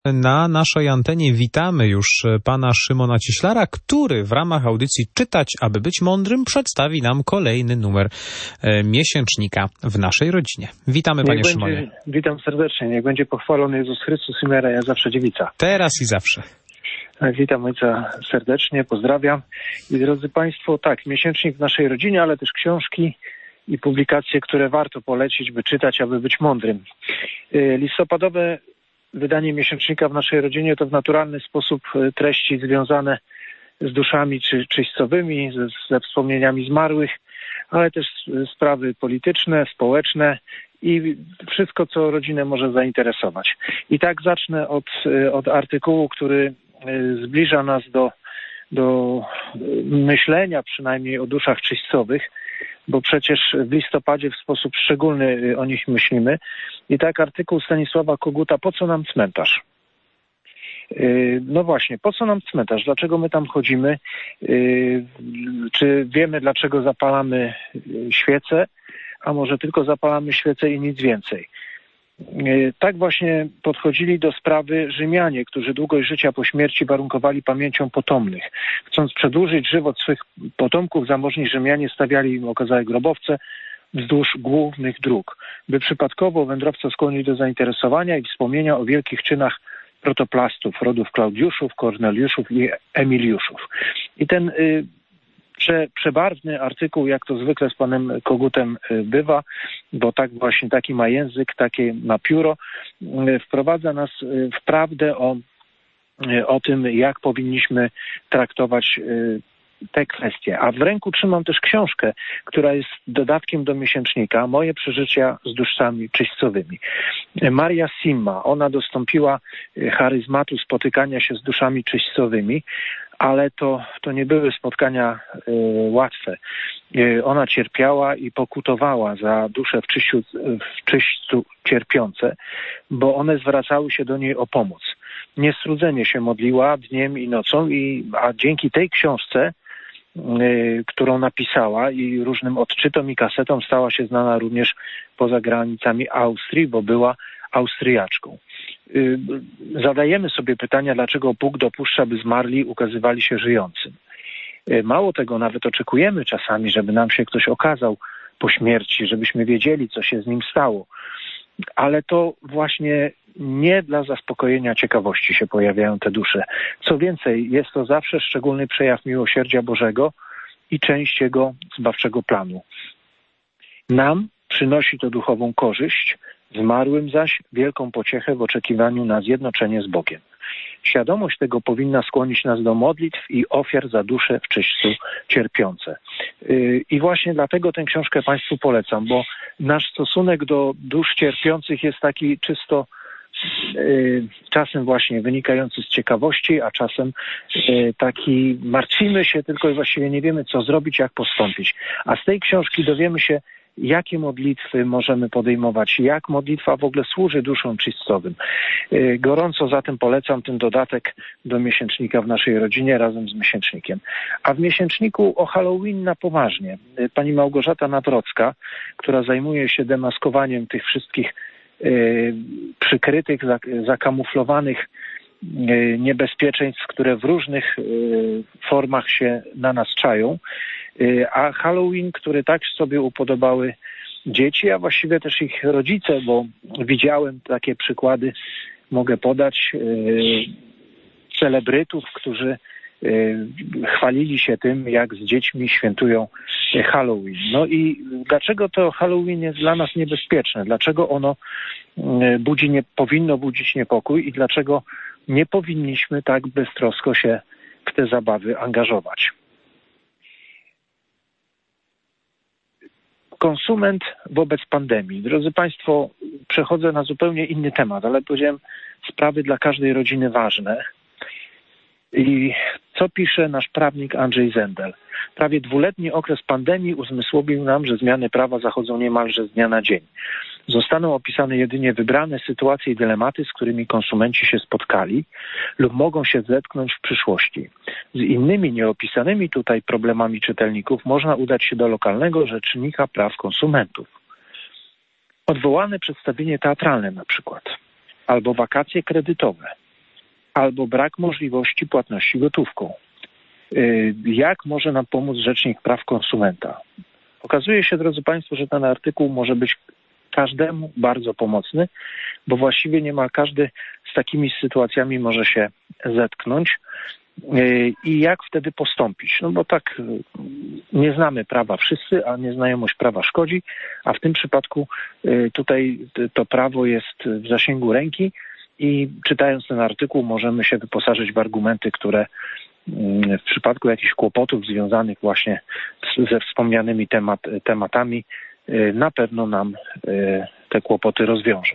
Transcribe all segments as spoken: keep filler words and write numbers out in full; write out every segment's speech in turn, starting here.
Na naszej antenie witamy już pana Szymona Cieślara, który w ramach audycji Czytać, aby być mądrym przedstawi nam kolejny numer miesięcznika w naszej rodzinie. Witamy, panie będzie, Szymonie. Witam serdecznie. Niech będzie pochwalony Jezus Chrystus i Maria, ja zawsze dziewica. Teraz i zawsze. Witam ojca serdecznie, pozdrawiam. I drodzy państwo, tak, miesięcznik w naszej rodzinie, ale też książki i publikacje, które warto polecić, by czytać, aby być mądrym. Listopadowe wydanie miesięcznika w naszej rodzinie to w naturalny sposób treści związane z duszami czy, czyścowymi, ze, ze wspomnieniami zmarłych, ale też sprawy polityczne, społeczne i wszystko, co rodzinę może zainteresować. I tak zacznę od, od artykułu, który zbliża nas do, do myślenia przynajmniej o duszach czyścowych, bo przecież w listopadzie w sposób szczególny o nich myślimy. I tak artykuł Stanisława Koguta, po co nam cmentarz? No właśnie, po co nam cmentarz? Dlaczego my tam chodzimy? Czy wiemy, dlaczego zapalamy świece? A może tylko zapalamy świece i nic więcej? Tak właśnie podchodzili do sprawy Rzymianie, którzy długość życia po śmierci warunkowali pamięcią potomnych. Chcąc przedłużyć żywot swych potomków, zamożni Rzymianie stawiali im okazałe grobowce wzdłuż głównych dróg, by przypadkowo wędrowca skłonić do zainteresowania i wspomnienia o wielkich czynach protoplastów, rodów Klaudiuszów, Korneliuszów i Emiliuszów. I ten y, prze, przebarwny artykuł, jak to zwykle z panem Kogutem y, bywa, bo tak właśnie taki ma język, takie ma pióro, y, wprowadza nas y, w prawdę o, y, o tym, jak powinniśmy traktować y, te kwestie. A w ręku trzymam też książkę, która jest dodatkiem do miesięcznika, Moje przeżycia z duszami czyścowymi. Maria Simma, ona dostąpiła charyzmatu spotykania się z duszami czyścowymi, ale to, to nie były spotkania y, łatwe. Y, ona cierpiała i pokutowała za dusze w czyściu, w czyścu cierpiące, bo one zwracały się do niej o pomoc. Niestrudzenie się modliła dniem i nocą, i, a dzięki tej książce, y, którą napisała, i różnym odczytom i kasetom, stała się znana również poza granicami Austrii, bo była Austriaczką. Zadajemy sobie pytania, dlaczego Bóg dopuszcza, by zmarli ukazywali się żyjącym. Mało tego, nawet oczekujemy czasami, żeby nam się ktoś okazał po śmierci, żebyśmy wiedzieli, co się z nim stało. Ale to właśnie nie dla zaspokojenia ciekawości się pojawiają te dusze. Co więcej, jest to zawsze szczególny przejaw miłosierdzia Bożego i część Jego zbawczego planu. Nam przynosi to duchową korzyść, zmarłym zaś wielką pociechę w oczekiwaniu na zjednoczenie z Bogiem. Świadomość tego powinna skłonić nas do modlitw i ofiar za dusze w czyśćcu cierpiące. I właśnie dlatego tę książkę Państwu polecam, bo nasz stosunek do dusz cierpiących jest taki czysto czasem właśnie wynikający z ciekawości, a czasem taki martwimy się tylko i właściwie nie wiemy, co zrobić, jak postąpić. A z tej książki dowiemy się, jakie modlitwy możemy podejmować, jak modlitwa w ogóle służy duszom czyścowym. Gorąco zatem polecam ten dodatek do miesięcznika w naszej rodzinie razem z miesięcznikiem. A w miesięczniku o Halloween na poważnie. Pani Małgorzata Nawrocka, która zajmuje się demaskowaniem tych wszystkich yy, przykrytych, zakamuflowanych yy, niebezpieczeństw, które w różnych yy, formach się na nas czają. A Halloween, który tak sobie upodobały dzieci, a właściwie też ich rodzice, bo widziałem takie przykłady, mogę podać, celebrytów, którzy chwalili się tym, jak z dziećmi świętują Halloween. No i dlaczego to Halloween jest dla nas niebezpieczne? Dlaczego ono budzi, nie powinno budzić niepokój i dlaczego nie powinniśmy tak beztrosko się w te zabawy angażować? Konsument wobec pandemii. Drodzy Państwo, przechodzę na zupełnie inny temat, ale powiedziałem, sprawy dla każdej rodziny ważne. I co pisze nasz prawnik Andrzej Zendel? Prawie dwuletni okres pandemii uzmysłowił nam, że zmiany prawa zachodzą niemalże z dnia na dzień. Zostaną opisane jedynie wybrane sytuacje i dylematy, z którymi konsumenci się spotkali lub mogą się zetknąć w przyszłości. Z innymi nieopisanymi tutaj problemami czytelników można udać się do lokalnego rzecznika praw konsumentów. Odwołane przedstawienie teatralne na przykład, albo wakacje kredytowe, albo brak możliwości płatności gotówką. Jak może nam pomóc Rzecznik Praw Konsumenta? Okazuje się, drodzy Państwo, że ten artykuł może być każdemu bardzo pomocny, bo właściwie niemal każdy z takimi sytuacjami może się zetknąć. I jak wtedy postąpić? No bo tak, nie znamy prawa wszyscy, a nieznajomość prawa szkodzi, a w tym przypadku tutaj to prawo jest w zasięgu ręki i czytając ten artykuł możemy się wyposażyć w argumenty, które w przypadku jakichś kłopotów związanych właśnie ze wspomnianymi temat, tematami na pewno nam te kłopoty rozwiąże.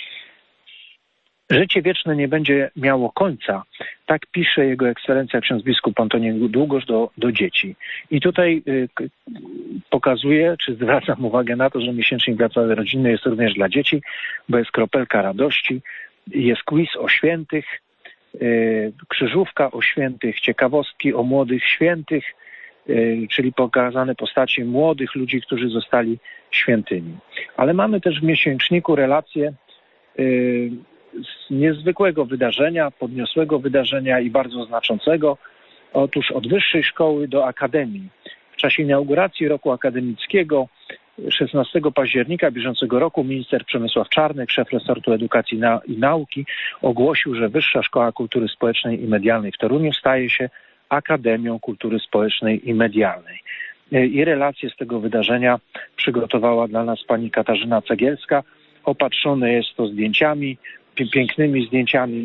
Życie wieczne nie będzie miało końca. Tak pisze Jego Ekscelencja ksiądz biskup Antoni Długosz do, do dzieci. I tutaj y, pokazuje, czy zwracam uwagę na to, że miesięcznik dla całej rodziny jest również dla dzieci, bo jest kropelka radości, jest quiz o świętych, y, krzyżówka o świętych, ciekawostki o młodych świętych, y, czyli pokazane postaci młodych ludzi, którzy zostali świętymi. Ale mamy też w miesięczniku relacje y, z niezwykłego wydarzenia, podniosłego wydarzenia i bardzo znaczącego. Otóż od wyższej szkoły do akademii. W czasie inauguracji roku akademickiego szesnastego października bieżącego roku minister Przemysław Czarnek, szef resortu edukacji i nauki, ogłosił, że Wyższa Szkoła Kultury Społecznej i Medialnej w Toruniu staje się Akademią Kultury Społecznej i Medialnej. I relacje z tego wydarzenia przygotowała dla nas pani Katarzyna Cegielska. Opatrzone jest to zdjęciami, pięknymi zdjęciami.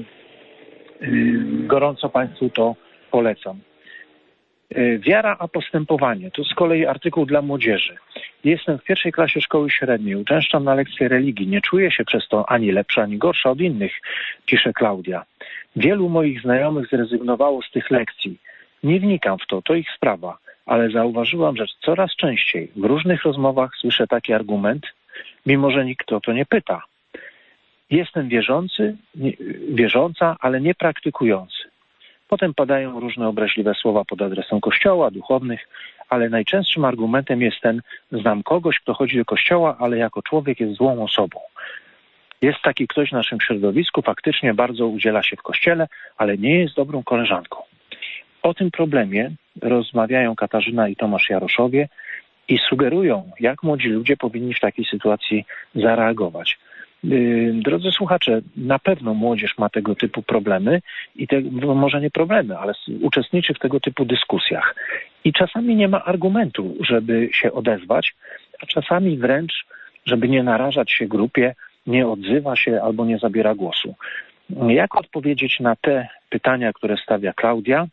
Gorąco Państwu to polecam. Wiara a postępowanie. To z kolei artykuł dla młodzieży. Jestem w pierwszej klasie szkoły średniej. Uczęszczam na lekcje religii. Nie czuję się przez to ani lepsza, ani gorsza od innych, pisze Klaudia. Wielu moich znajomych zrezygnowało z tych lekcji. Nie wnikam w to, to ich sprawa, ale zauważyłam, że coraz częściej w różnych rozmowach słyszę taki argument, mimo że nikt o to nie pyta. Jestem wierzący, nie, wierząca, ale nie praktykujący. Potem padają różne obraźliwe słowa pod adresem kościoła, duchownych, ale najczęstszym argumentem jest ten: znam kogoś, kto chodzi do kościoła, ale jako człowiek jest złą osobą. Jest taki ktoś w naszym środowisku, faktycznie bardzo udziela się w kościele, ale nie jest dobrą koleżanką. O tym problemie rozmawiają Katarzyna i Tomasz Jaroszowie i sugerują, jak młodzi ludzie powinni w takiej sytuacji zareagować. Drodzy słuchacze, na pewno młodzież ma tego typu problemy i te, może nie problemy, ale uczestniczy w tego typu dyskusjach. I czasami nie ma argumentu, żeby się odezwać, a czasami wręcz, żeby nie narażać się grupie, nie odzywa się albo nie zabiera głosu. Jak odpowiedzieć na te pytania, które stawia Klaudia?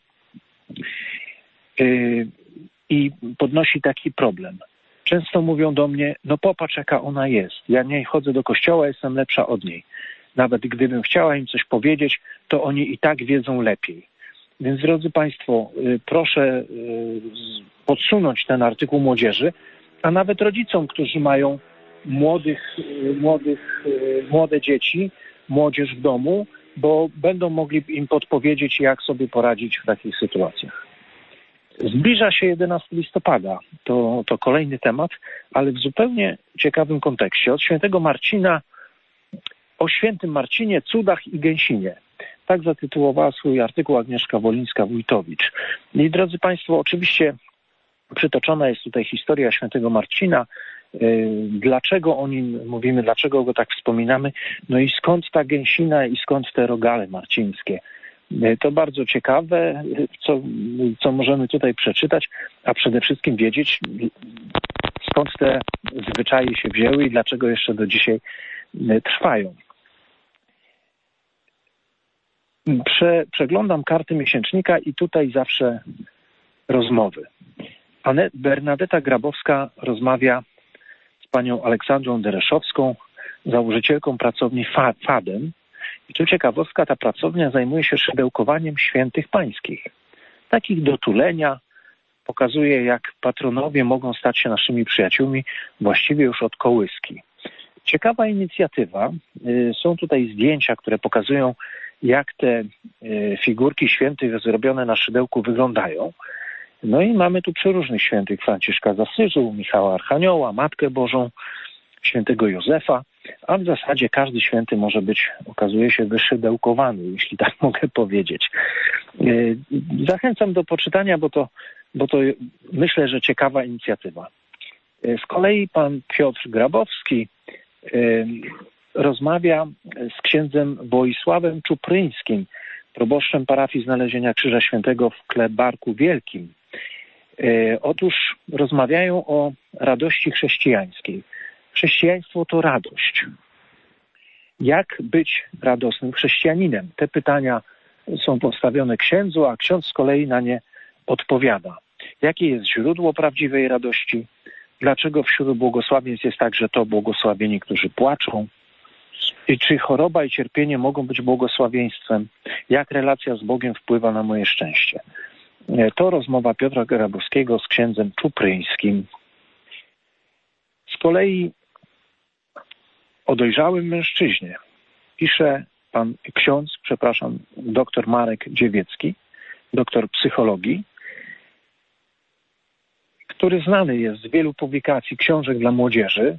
Yy, I podnosi taki problem. Często mówią do mnie, no popatrz jaka ona jest. Ja nie chodzę do kościoła, jestem lepsza od niej. Nawet gdybym chciała im coś powiedzieć, to oni i tak wiedzą lepiej. Więc drodzy Państwo, proszę podsunąć ten artykuł młodzieży, a nawet rodzicom, którzy mają młodych, młodych, młode dzieci, młodzież w domu, bo będą mogli im podpowiedzieć, jak sobie poradzić w takich sytuacjach. Zbliża się jedenastego listopada, to, to kolejny temat, ale w zupełnie ciekawym kontekście. Od świętego Marcina, o świętym Marcinie, cudach i gęsinie. Tak zatytułowała swój artykuł Agnieszka Wolińska-Wójtowicz. I drodzy Państwo, oczywiście przytoczona jest tutaj historia świętego Marcina. Dlaczego o nim mówimy, dlaczego go tak wspominamy? No i skąd ta gęsina i skąd te rogale marcińskie? To bardzo ciekawe, co, co możemy tutaj przeczytać, a przede wszystkim wiedzieć, skąd te zwyczaje się wzięły i dlaczego jeszcze do dzisiaj trwają. Prze, przeglądam karty miesięcznika i tutaj zawsze rozmowy. Bernadeta Grabowska rozmawia z panią Aleksandrą Dereszowską, założycielką pracowni Fadem. I tu ciekawostka, ta pracownia zajmuje się szydełkowaniem świętych pańskich. Takich do tulenia, pokazuje, jak patronowie mogą stać się naszymi przyjaciółmi właściwie już od kołyski. Ciekawa inicjatywa. Są tutaj zdjęcia, które pokazują, jak te figurki świętych zrobione na szydełku wyglądają. No i mamy tu przeróżnych świętych: Franciszka z Asyżu, Michała Archanioła, Matkę Bożą. świętego Józefa, a w zasadzie każdy święty może być, okazuje się, wyszydełkowany, jeśli tak mogę powiedzieć. Zachęcam do poczytania, bo to, bo to myślę, że ciekawa inicjatywa. Z kolei pan Piotr Grabowski rozmawia z księdzem Woisławem Czupryńskim, proboszczem parafii Znalezienia Krzyża Świętego w Klebarku Wielkim. Otóż rozmawiają o radości chrześcijańskiej. Chrześcijaństwo to radość. Jak być radosnym chrześcijaninem? Te pytania są postawione księdzu, a ksiądz z kolei na nie odpowiada. Jakie jest źródło prawdziwej radości? Dlaczego wśród błogosławieństw jest tak, że to błogosławieni, którzy płaczą? I czy choroba i cierpienie mogą być błogosławieństwem? Jak relacja z Bogiem wpływa na moje szczęście? To rozmowa Piotra Grabowskiego z księdzem Czupryńskim. Z kolei o dojrzałym mężczyźnie pisze pan ksiądz, przepraszam, doktor Marek Dziewiecki, doktor psychologii, który znany jest z wielu publikacji książek dla młodzieży,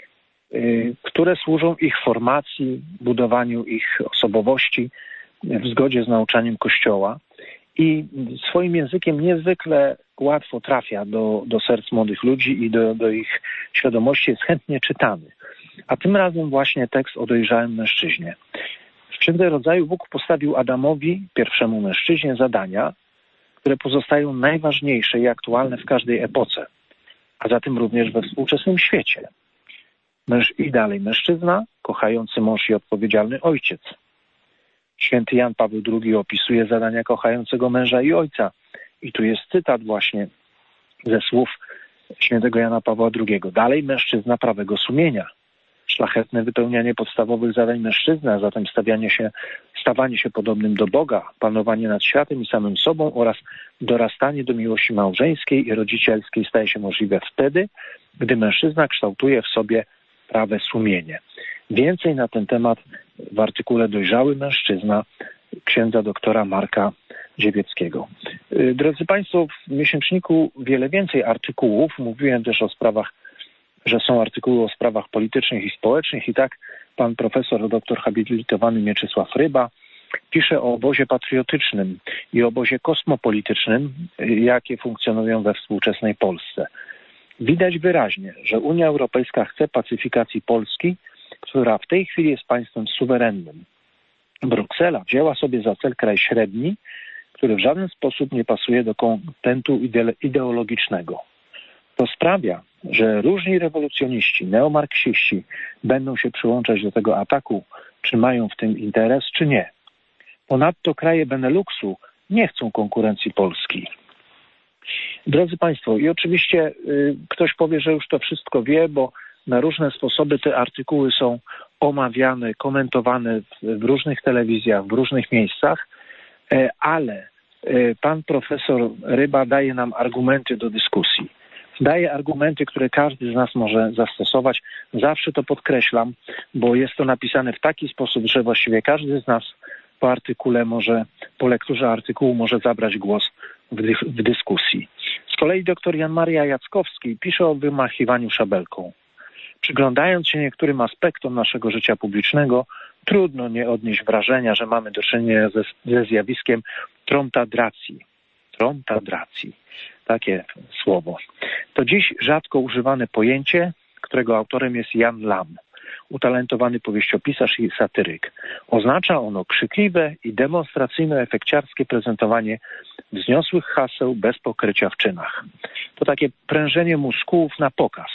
które służą ich formacji, budowaniu ich osobowości w zgodzie z nauczaniem Kościoła i swoim językiem niezwykle łatwo trafia do, do serc młodych ludzi i do, do ich świadomości, jest chętnie czytany. A tym razem właśnie tekst o dojrzałym mężczyźnie. W Księdze Rodzaju Bóg postawił Adamowi, pierwszemu mężczyźnie, zadania, które pozostają najważniejsze i aktualne w każdej epoce, a zatem również we współczesnym świecie. Męż, I dalej mężczyzna, kochający mąż i odpowiedzialny ojciec. Święty Jan Paweł drugi opisuje zadania kochającego męża i ojca. I tu jest cytat właśnie ze słów świętego Jana Pawła drugiego. Dalej mężczyzna prawego sumienia. Szlachetne wypełnianie podstawowych zadań mężczyzny, a zatem stawianie się, stawanie się podobnym do Boga, panowanie nad światem i samym sobą oraz dorastanie do miłości małżeńskiej i rodzicielskiej staje się możliwe wtedy, gdy mężczyzna kształtuje w sobie prawe sumienie. Więcej na ten temat w artykule Dojrzały mężczyzna księdza doktora Marka Dziewieckiego. Drodzy Państwo, w miesięczniku wiele więcej artykułów. Mówiłem też o sprawach, że są artykuły o sprawach politycznych i społecznych i tak pan profesor doktor habilitowany Mieczysław Ryba pisze o obozie patriotycznym i obozie kosmopolitycznym, jakie funkcjonują we współczesnej Polsce. Widać wyraźnie, że Unia Europejska chce pacyfikacji Polski, która w tej chwili jest państwem suwerennym. Bruksela wzięła sobie za cel kraj średni, który w żaden sposób nie pasuje do kontentu ideologicznego. To sprawia, że różni rewolucjoniści, neomarksiści będą się przyłączać do tego ataku, czy mają w tym interes, czy nie. Ponadto kraje Beneluxu nie chcą konkurencji Polski. Drodzy Państwo, i oczywiście y, ktoś powie, że już to wszystko wie, bo na różne sposoby te artykuły są omawiane, komentowane w, w różnych telewizjach, w różnych miejscach, y, ale y, pan profesor Ryba daje nam argumenty do dyskusji. Daje argumenty, które każdy z nas może zastosować. Zawsze to podkreślam, bo jest to napisane w taki sposób, że właściwie każdy z nas po artykule może, po lekturze artykułu może zabrać głos w, dy, w dyskusji. Z kolei dr Jan Maria Jackowski pisze o wymachiwaniu szabelką. Przyglądając się niektórym aspektom naszego życia publicznego, trudno nie odnieść wrażenia, że mamy do czynienia ze, ze zjawiskiem tromtadracji. Tromtadracji. Takie słowo. To dziś rzadko używane pojęcie, którego autorem jest Jan Lam, utalentowany powieściopisarz i satyryk. Oznacza ono krzykliwe i demonstracyjno-efekciarskie prezentowanie wzniosłych haseł bez pokrycia w czynach. To takie prężenie muskułów na pokaz,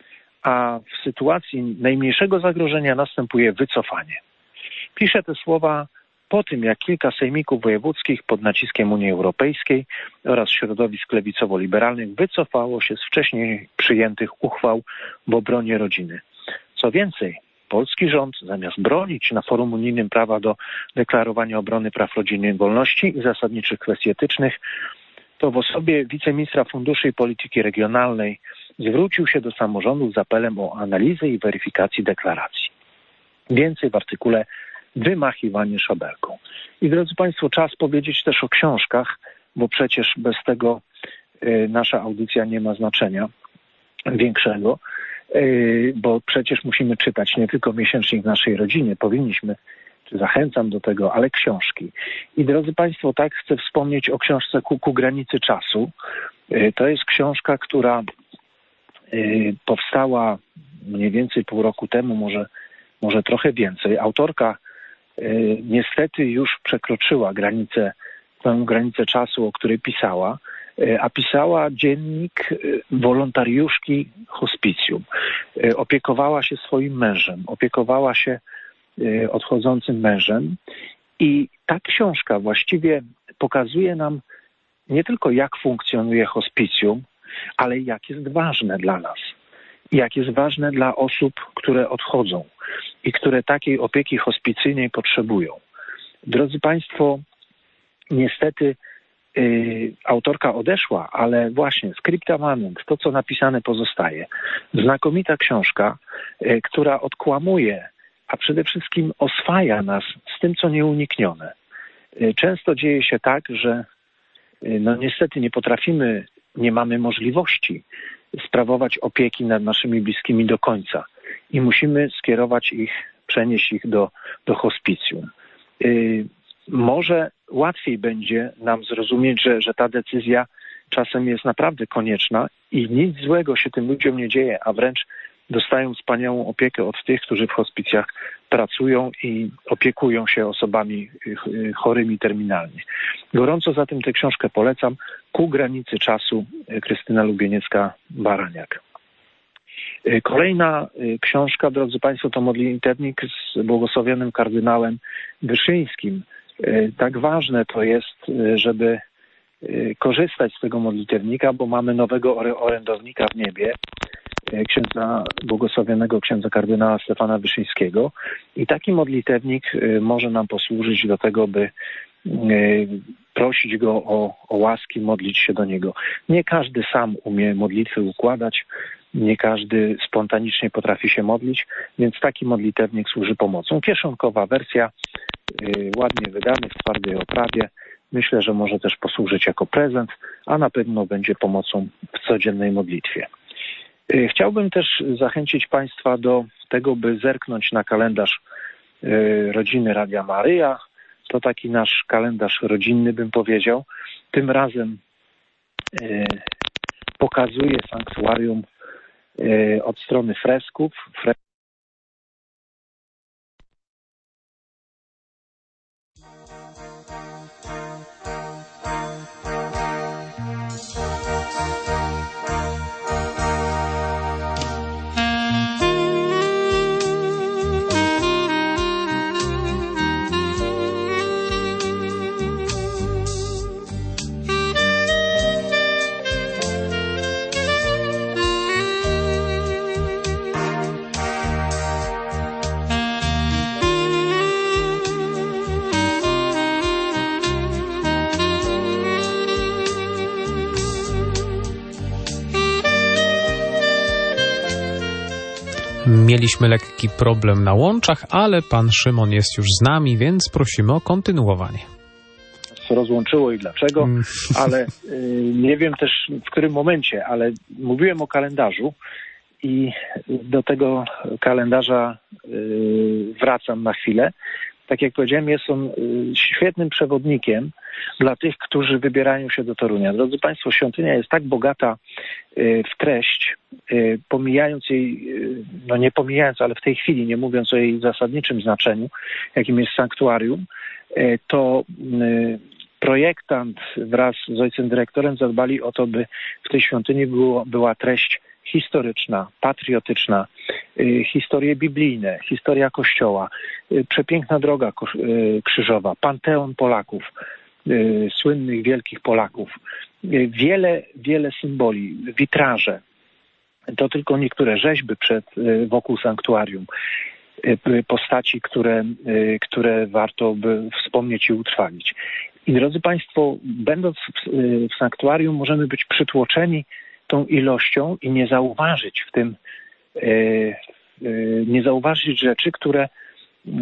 a w sytuacji najmniejszego zagrożenia następuje wycofanie. Pisze te słowa po tym, jak kilka sejmików wojewódzkich pod naciskiem Unii Europejskiej oraz środowisk lewicowo-liberalnych wycofało się z wcześniej przyjętych uchwał w obronie rodziny. Co więcej, polski rząd zamiast bronić na forum unijnym prawa do deklarowania obrony praw rodziny i wolności i zasadniczych kwestii etycznych, to w osobie wiceministra funduszy i polityki regionalnej zwrócił się do samorządów z apelem o analizę i weryfikację deklaracji. Więcej w artykule Wymachiwanie szabelką. I drodzy Państwo, czas powiedzieć też o książkach, bo przecież bez tego y, nasza audycja nie ma znaczenia większego. bo przecież musimy czytać nie tylko miesięcznik w naszej rodzinie, powinniśmy, czy zachęcam do tego, ale książki. I drodzy Państwo, tak chcę wspomnieć o książce Ku, ku granicy czasu. To jest książka, która powstała mniej więcej pół roku temu, może, może trochę więcej. Autorka niestety już przekroczyła granicę, tę granicę czasu, o której pisała, a pisała dziennik wolontariuszki hospicjum. Opiekowała się swoim mężem, opiekowała się odchodzącym mężem i ta książka właściwie pokazuje nam nie tylko jak funkcjonuje hospicjum, ale jak jest ważne dla nas, jak jest ważne dla osób, które odchodzą i które takiej opieki hospicyjnej potrzebują. Drodzy Państwo, niestety yy, autorka odeszła, ale właśnie scripta manent, to co napisane pozostaje. Znakomita książka, yy, która odkłamuje, a przede wszystkim oswaja nas z tym, co nieuniknione. Yy, często dzieje się tak, że yy, no niestety nie potrafimy, nie mamy możliwości sprawować opieki nad naszymi bliskimi do końca i musimy skierować ich, przenieść ich do, do hospicjum. Yy, może łatwiej będzie nam zrozumieć, że, że ta decyzja czasem jest naprawdę konieczna i nic złego się tym ludziom nie dzieje, a wręcz dostają wspaniałą opiekę od tych, którzy w hospicjach pracują i opiekują się osobami chorymi terminalnie. Gorąco zatem tę książkę polecam. Ku granicy czasu, Krystyna Lubieniecka-Baraniak. Kolejna książka, drodzy Państwo, to modlitewnik z błogosławionym kardynałem Wyszyńskim. Tak ważne to jest, żeby korzystać z tego modlitewnika, bo mamy nowego orędownika w niebie, księdza błogosławionego księdza kardynała Stefana Wyszyńskiego. I taki modlitewnik może nam posłużyć do tego, by prosić go o, o łaski, modlić się do niego. Nie każdy sam umie modlitwy układać, nie każdy spontanicznie potrafi się modlić, więc taki modlitewnik służy pomocą. Kieszonkowa wersja, ładnie wydany w twardej oprawie. Myślę, że może też posłużyć jako prezent, a na pewno będzie pomocą w codziennej modlitwie. Chciałbym też zachęcić Państwa do tego, by zerknąć na kalendarz rodziny Radia Maryja. To taki nasz kalendarz rodzinny, bym powiedział. Tym razem pokazuje sanktuarium od strony fresków. Mieliśmy lekki problem na łączach, ale pan Szymon jest już z nami, więc prosimy o kontynuowanie. Rozłączyło i dlaczego, ale y, nie wiem też w którym momencie, ale mówiłem o kalendarzu i do tego kalendarza y, wracam na chwilę. Tak jak powiedziałem, jest on świetnym przewodnikiem dla tych, którzy wybierają się do Torunia. Drodzy Państwo, świątynia jest tak bogata w treść, pomijając jej, no nie pomijając, ale w tej chwili, nie mówiąc o jej zasadniczym znaczeniu, jakim jest sanktuarium, to projektant wraz z ojcem dyrektorem zadbali o to, by w tej świątyni było, była treść historyczna, patriotyczna, historie biblijne, historia Kościoła, przepiękna droga krzyżowa, panteon Polaków, słynnych wielkich Polaków, wiele, wiele symboli, witraże. To tylko niektóre rzeźby przed, wokół sanktuarium, postaci, które, które warto by wspomnieć i utrwalić. I drodzy Państwo, będąc w, w sanktuarium, możemy być przytłoczeni tą ilością i nie zauważyć w tym, nie zauważyć rzeczy, które,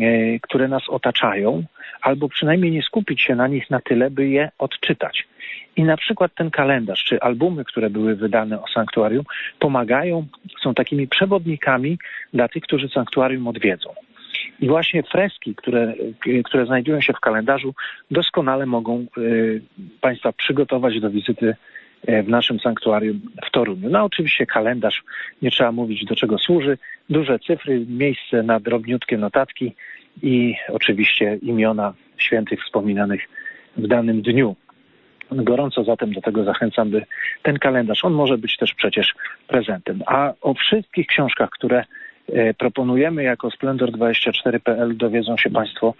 które nas otaczają, albo przynajmniej nie skupić się na nich na tyle, by je odczytać. I na przykład ten kalendarz, czy albumy, które były wydane o sanktuarium, pomagają, są takimi przewodnikami dla tych, którzy sanktuarium odwiedzą. I właśnie freski, które, które znajdują się w kalendarzu, doskonale mogą y, Państwa przygotować do wizyty w naszym sanktuarium w Toruniu. No oczywiście kalendarz, nie trzeba mówić do czego służy, duże cyfry, miejsce na drobniutkie notatki i oczywiście imiona świętych wspominanych w danym dniu. Gorąco zatem do tego zachęcam, by ten kalendarz, on może być też przecież prezentem. A o wszystkich książkach, które proponujemy jako Splendor dwadzieścia cztery kropka p l dowiedzą się Państwo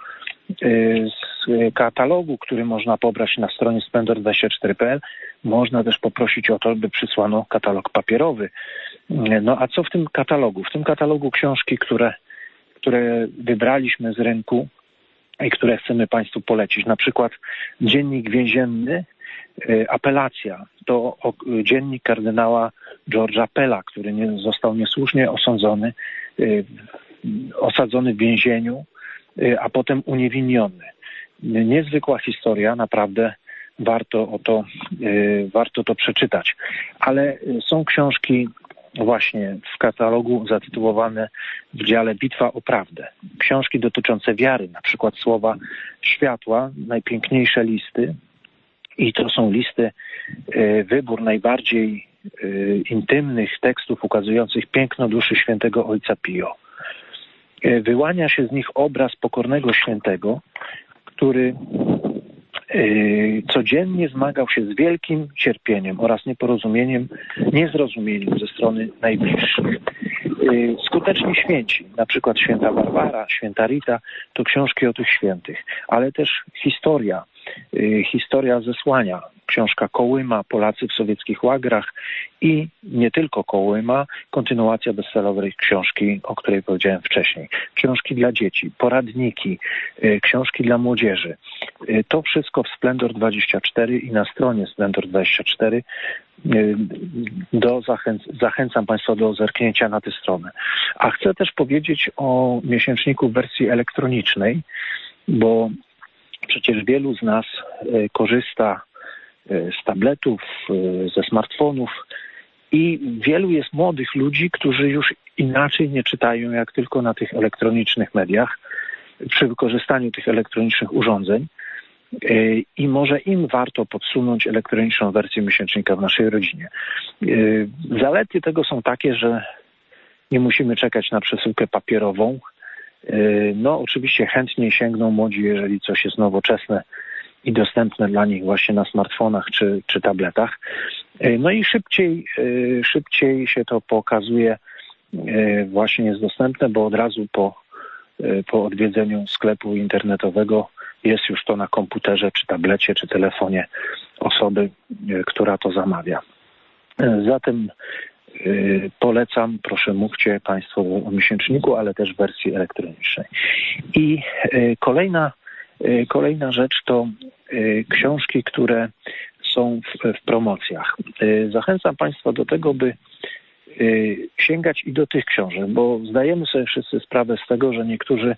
z katalogu, który można pobrać na stronie Splendor dwadzieścia cztery kropka p l. Można też poprosić o to, by przysłano katalog papierowy. No a co w tym katalogu? W tym katalogu książki, które, które wybraliśmy z rynku i które chcemy Państwu polecić. Na przykład Dziennik Więzienny, Apelacja. To dziennik kardynała George'a Pella, który nie, został niesłusznie osądzony, osadzony w więzieniu, a potem uniewinniony. Niezwykła historia, naprawdę warto o to, warto to przeczytać. Ale są książki właśnie w katalogu zatytułowane w dziale Bitwa o prawdę. Książki dotyczące wiary, na przykład Słowa Światła, najpiękniejsze listy. I to są listy, wybór najbardziej intymnych tekstów ukazujących piękno duszy świętego Ojca Pio. Wyłania się z nich obraz pokornego świętego, który codziennie zmagał się z wielkim cierpieniem oraz nieporozumieniem, niezrozumieniem ze strony najbliższych. Skuteczni święci, na przykład święta Barbara, święta Rita, to książki o tych świętych, ale też historia, historia zesłania, książka Kołyma, Polacy w sowieckich łagrach i nie tylko Kołyma, kontynuacja bestsellerowej książki, o której powiedziałem wcześniej. Książki dla dzieci, poradniki, książki dla młodzieży. To wszystko w Splendor dwadzieścia cztery i na stronie Splendor dwadzieścia cztery. Do zachęc- zachęcam Państwa do zerknięcia na tę stronę. A chcę też powiedzieć o miesięczniku w wersji elektronicznej, bo przecież wielu z nas korzysta z tabletów, ze smartfonów i wielu jest młodych ludzi, którzy już inaczej nie czytają jak tylko na tych elektronicznych mediach, przy wykorzystaniu tych elektronicznych urządzeń. I może im warto podsunąć elektroniczną wersję miesięcznika w naszej rodzinie. Zalety tego są takie, że nie musimy czekać na przesyłkę papierową. No oczywiście chętniej sięgną młodzi, jeżeli coś jest nowoczesne i dostępne dla nich właśnie na smartfonach czy, czy tabletach. No i szybciej, szybciej się to pokazuje, właśnie jest dostępne, bo od razu po, po odwiedzeniu sklepu internetowego jest już to na komputerze, czy tablecie, czy telefonie osoby, która to zamawia. Zatem polecam, proszę mówcie Państwo o miesięczniku, ale też w wersji elektronicznej. I kolejna, kolejna rzecz to książki, które są w, w promocjach. Zachęcam Państwa do tego, by sięgać i do tych książek, bo zdajemy sobie wszyscy sprawę z tego, że niektórzy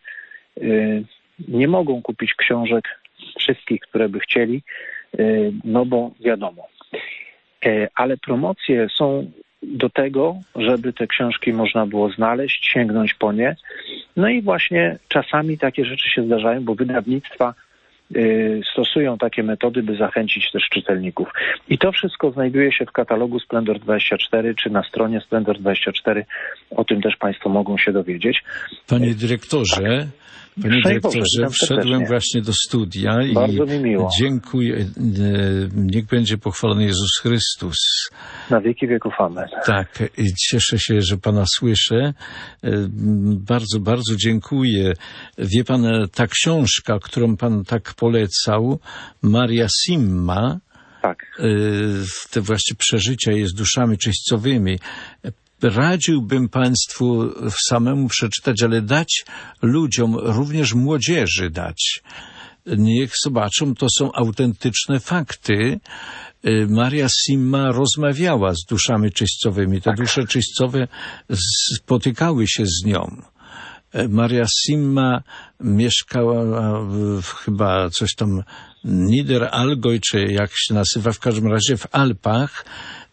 nie mogą kupić książek wszystkich, które by chcieli, no bo wiadomo. Ale promocje są do tego, żeby te książki można było znaleźć, sięgnąć po nie. No i właśnie czasami takie rzeczy się zdarzają, bo wydawnictwa stosują takie metody, by zachęcić też czytelników. I to wszystko znajduje się w katalogu Splendor dwadzieścia cztery, czy na stronie Splendor dwadzieścia cztery. O tym też Państwo mogą się dowiedzieć. Panie dyrektorze, Panie dyrektorze, wszedłem właśnie do studia i bardzo mi miło. Dziękuję. Niech będzie pochwalony Jezus Chrystus. Na wieki wieków amen. Tak, cieszę się, że Pana słyszę. Bardzo, bardzo dziękuję. Wie Pan, ta książka, którą Pan tak polecał, Maria Simma, tak. Te właśnie przeżycia jej z duszami czyścowymi. Radziłbym Państwu samemu przeczytać, ale dać ludziom, również młodzieży dać. Niech zobaczą, to są autentyczne fakty. Maria Simma rozmawiała z duszami czyścowymi. Te tak. dusze czyścowe spotykały się z nią. Maria Simma mieszkała w, chyba coś tam Niederallgäu, czy jak się nazywa, w każdym razie w Alpach,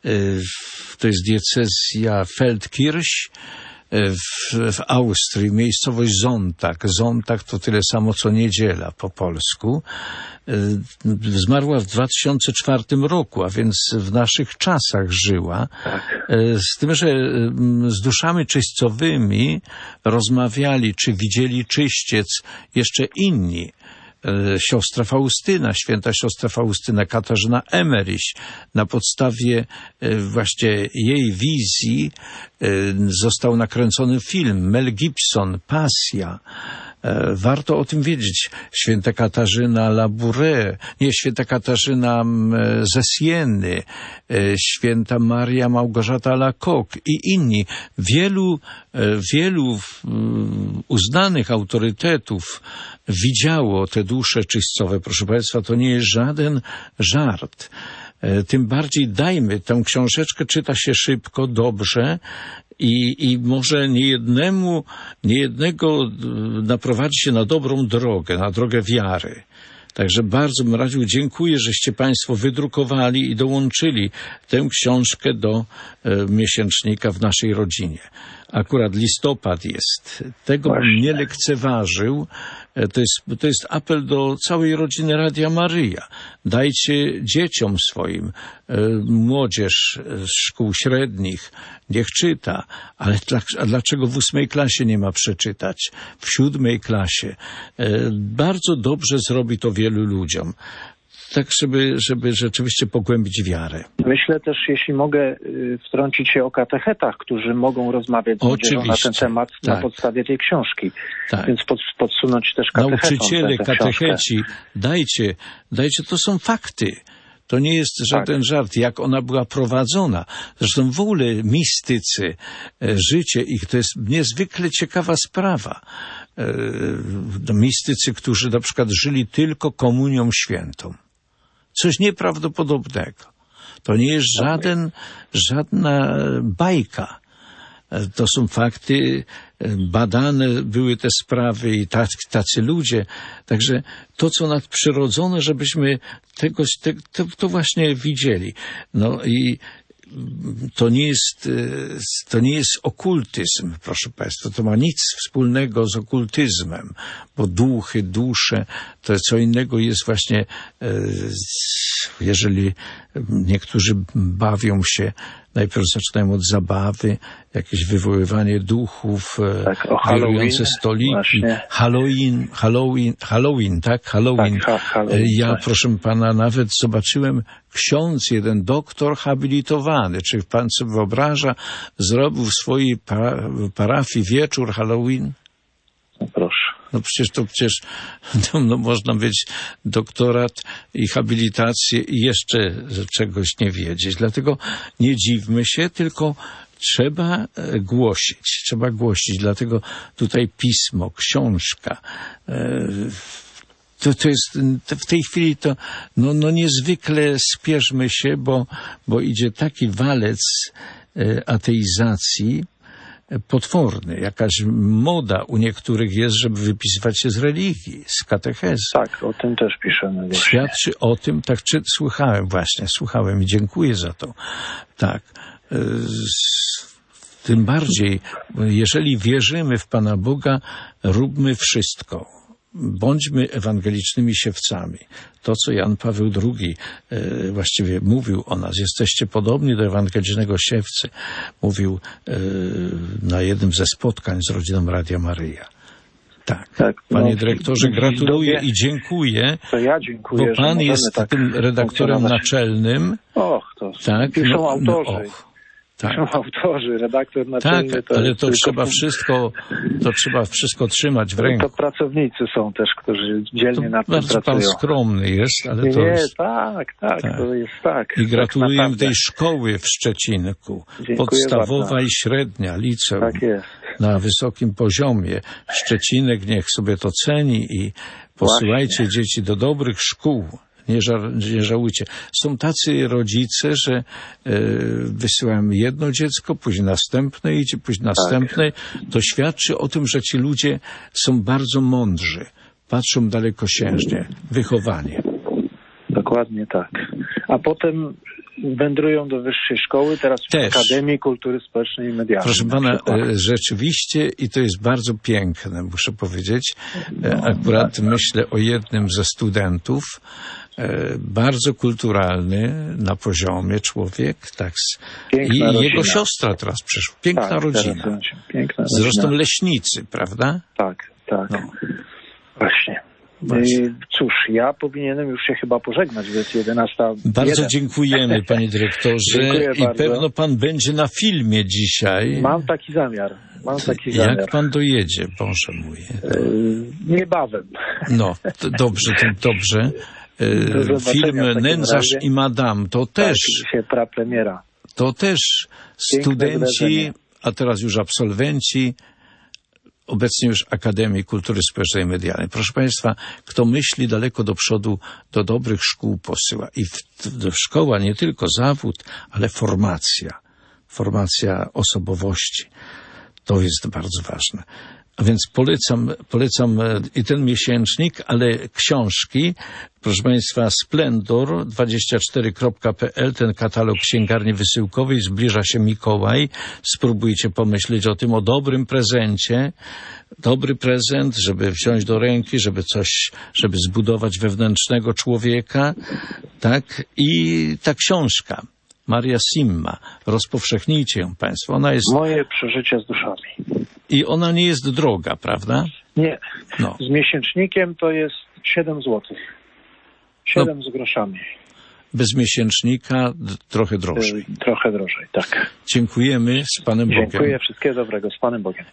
to jest diecezja Feldkirch, w, w Austrii, miejscowość Sonntag. Sonntag to tyle samo co niedziela po polsku. Zmarła w dwa tysiące czwartym roku, a więc w naszych czasach żyła. Z tym, że z duszami czyścowymi rozmawiali, czy widzieli czyściec jeszcze inni. Siostra Faustyna, święta siostra Faustyna, Katarzyna Emmerich. Na podstawie właśnie jej wizji został nakręcony film Mel Gibson, Pasja. Warto o tym wiedzieć. Święta Katarzyna Labouré, nie, święta Katarzyna ze Sieny, święta Maria Małgorzata Alacoque i inni. Wielu, wielu uznanych autorytetów widziało te dusze czyścowe. Proszę Państwa, to nie jest żaden żart. Tym bardziej dajmy, tę książeczkę czyta się szybko, dobrze i, i może niejednemu, niejednego naprowadzi się na dobrą drogę, na drogę wiary. Także bardzo bym radził, dziękuję, żeście Państwo wydrukowali i dołączyli tę książkę do e, miesięcznika w naszej rodzinie. Akurat listopad jest. Tego Właśnie. bym nie lekceważył. E, to jest, to jest apel do całej rodziny Radia Maryja. Dajcie dzieciom swoim, e, młodzież z szkół średnich, niech czyta. Ale dla, a dlaczego w ósmej klasie nie ma przeczytać? W siódmej klasie. E, bardzo dobrze zrobi to wielu ludziom. Tak, żeby, żeby rzeczywiście pogłębić wiarę. Myślę też, jeśli mogę wtrącić się o katechetach, którzy mogą rozmawiać z młodzieżą na ten temat tak. na podstawie tej książki. Tak. Więc pod, podsunąć też katechetom Nauczyciele, tę, tę katecheci, dajcie, dajcie, to są fakty. To nie jest żaden tak. żart, jak ona była prowadzona. Zresztą w ogóle mistycy, życie ich, to jest niezwykle ciekawa sprawa. Mistycy, którzy na przykład żyli tylko komunią świętą. Coś nieprawdopodobnego. To nie jest żaden, żadna bajka. To są fakty, badane były te sprawy i tacy, tacy ludzie. Także to, co nadprzyrodzone, żebyśmy tego, te, to, to właśnie widzieli. No i to nie jest, to nie jest okultyzm, proszę Państwa. To ma nic wspólnego z okultyzmem, bo duchy, dusze, to co innego jest właśnie, jeżeli niektórzy bawią się, najpierw zaczynają od zabawy, jakieś wywoływanie duchów, tak, wirujące stoliki, właśnie. Halloween, Halloween, Halloween, tak? Halloween. Tak, Halloween ja, właśnie. Proszę Pana, nawet zobaczyłem ksiądz, jeden doktor habilitowany. Czy Pan sobie wyobraża, zrobił w swojej pa- parafii wieczór Halloween? No proszę. No przecież to przecież no, no można mieć doktorat i habilitację i jeszcze czegoś nie wiedzieć. Dlatego nie dziwmy się, tylko trzeba głosić. Trzeba głosić. Dlatego tutaj pismo, książka. To, to jest, to w tej chwili to, no, no niezwykle spieszmy się, bo, bo idzie taki walec ateizacji, potworny. Jakaś moda u niektórych jest, żeby wypisywać się z religii, z katechezy. Tak, o tym też piszemy. Właśnie. Świadczy o tym, tak czy słuchałem właśnie, słuchałem i dziękuję za to. Tak. Tym bardziej, jeżeli wierzymy w Pana Boga, róbmy wszystko. Bądźmy ewangelicznymi siewcami. To, co Jan Paweł drugi e, właściwie mówił o nas, jesteście podobni do ewangelicznego siewcy, mówił e, na jednym ze spotkań z rodziną Radia Maryja. Tak. tak Panie no, dyrektorze, gratuluję i dziękuję. To ja dziękuję, bo Pan jest tak tym redaktorem naczelnym. Och, to tak, piszą no, autorzy. No, och. Tak. Są autorzy, redaktor naczelny. Tak, to ale to tylko... trzeba wszystko, to trzeba wszystko trzymać w ręku. To pracownicy są też, którzy dzielnie to nad tym bardzo pracują. Pan skromny jest, ale to Nie, jest... tak, tak, tak, to jest tak. I gratuluję tak tej szkoły w Szczecinku. Dziękuję podstawowa bardzo. I średnia, liceum. Tak jest. Na wysokim poziomie. Szczecinek niech sobie to ceni i posyłajcie Właśnie. dzieci do dobrych szkół. Nie, ża- nie żałujcie. Są tacy rodzice, że e, wysyłają jedno dziecko, później następne idzie, później następne. To świadczy o tym, że ci ludzie są bardzo mądrzy. Patrzą dalekosiężnie. Wychowanie. Dokładnie tak. A potem wędrują do wyższej szkoły, teraz w Też. Akademii Kultury Społecznej i Medialnej. Proszę pana, rzeczywiście i to jest bardzo piękne, muszę powiedzieć. Akurat myślę o jednym ze studentów, bardzo kulturalny na poziomie człowiek, tak. Piękna I rodzina. Jego siostra teraz przyszła. Piękna tak, rodzina. Piękna Zresztą rodzina. leśnicy, prawda? Tak, tak. No. Właśnie. Właśnie. I cóż, ja powinienem już się chyba pożegnać, bo jest jedenasta. Bardzo dziękujemy, panie dyrektorze. Dziękuję I bardzo. pewno pan będzie na filmie dzisiaj. Mam taki zamiar. Mam taki zamiar. Jak pan dojedzie, Boże mój? Yy, niebawem. No, to dobrze, to dobrze. Do Film zobaczenia w takim Nędzarz razie. i Madame to Tak, też, dzisiaj prapremiera. to też Piękne studenci, wydarzenie. a teraz już absolwenci, obecnie już Akademii Kultury Społecznej i Medialnej. Proszę państwa, kto myśli daleko do przodu, do dobrych szkół posyła. I w, w szkoła nie tylko zawód, ale formacja. Formacja osobowości. To jest bardzo ważne. A więc polecam, polecam i ten miesięcznik, ale książki. Proszę państwa, splendor dwadzieścia cztery kropka p l, ten katalog księgarni wysyłkowej, zbliża się Mikołaj. Spróbujcie pomyśleć o tym, o dobrym prezencie. Dobry prezent, żeby wziąć do ręki, żeby coś, żeby zbudować wewnętrznego człowieka. Tak? I ta książka. Maria Simma. Rozpowszechnijcie ją państwo. Ona jest... Moje przeżycia z duszami. I ona nie jest droga, prawda? Nie. No. Z miesięcznikiem to jest siedem złotych. siedem no. z groszami. Bez miesięcznika d- trochę drożej. Trochę drożej, tak. Dziękujemy, z Panem Bogiem. Dziękuję, wszystkiego dobrego, z Panem Bogiem.